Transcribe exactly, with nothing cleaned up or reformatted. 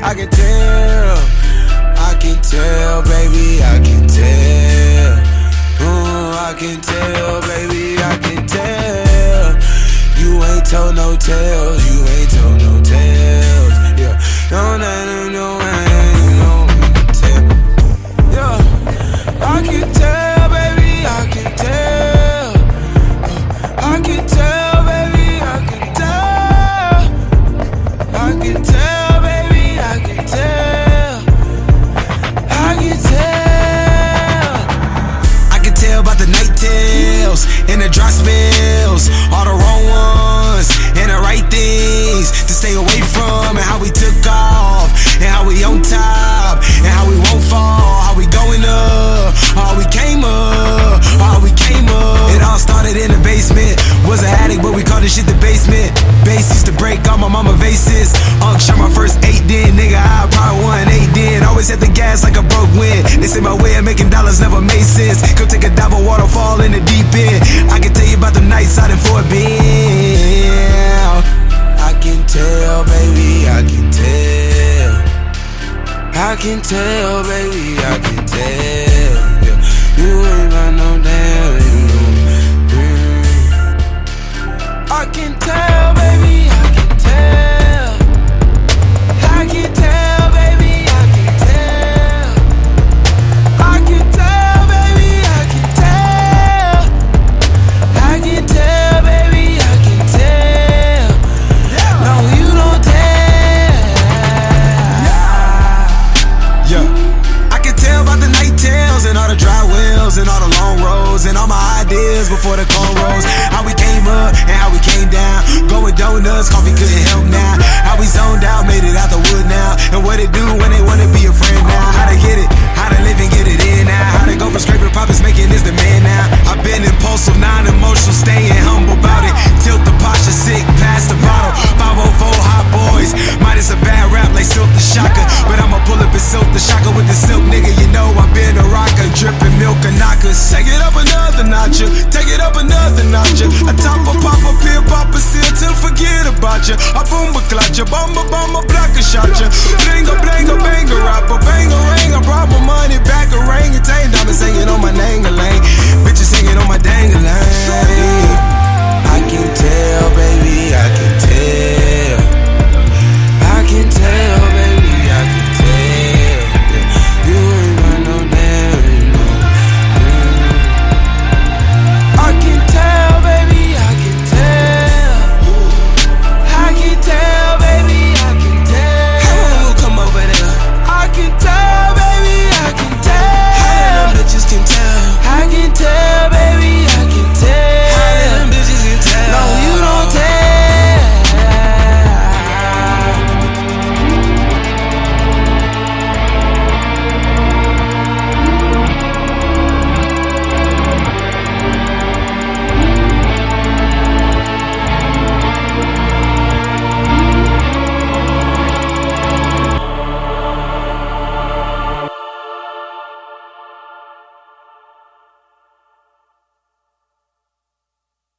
I can tell, I can tell, baby, I can tell. Ooh, I can tell, baby, I can tell. You ain't told no tales, you ain't told no tales. Yeah, no, no, no, no, man, no, you can tell. Yeah, I can tell, baby, I can tell. I can tell, baby, I can tell. I can tell, baby, I can tell. I can tell. I can tell about the night tales and the dry spells, all the wrong ones and the right things to stay away from, and how we took off, and how we on top, and how we won't fall, how we going up, how we came up, how we came up. It all started in the basement. Was an addict, but we called this shit the basement. Bass used to break all my mama vases. Unk shot my first eight then, nigga, I probably won eight then. Always had the gas like a broke wind. They say my way of making dollars never made sense. Come take a dive of waterfall in the deep end. I can tell you about the nights out in Fort Bend. I can tell, baby, I can tell. I can tell, baby, I can tell. Yeah. You ain't got no damn, you know. Mm. I can tell, baby, I can tell. I can tell, baby, I can tell. I can tell, baby, I can tell. I can tell, baby, I can tell. No, you don't tell. Yeah, I can tell about the night tales and all the dry wells and all the long roads and all my ideas before the cornrows. How we came up and how we came down. Going donuts, coffee couldn't help now. How we zoned out, made it out the wood now. And what it do when they wanna be a friend now. How to get it, how to live and get it in now. How to go from scraping profits, making this the man now. I've been impulsive, non-emotional, staying humble about it. Tilt the posture, sick, past the bottle. five oh four hot boys. Might is a bad rap like Silk the Shocker, but I'ma pull up and Silk the Shocker with the silk, nigga. You know I've been a rocker, dripping milk and knockers. Take it up another notch, take it up another notch. I top a pop a pill, pop a seal till forget about you. I boom a clutch, bomba bomba block a shot ya. Bling a bling a bang a rapper, bang a ring. I brought my money back, a ring andtain. Diamonds singing on my dang-a-lang, bitches singing on my dang-a-lang. I can tell, baby, I can tell.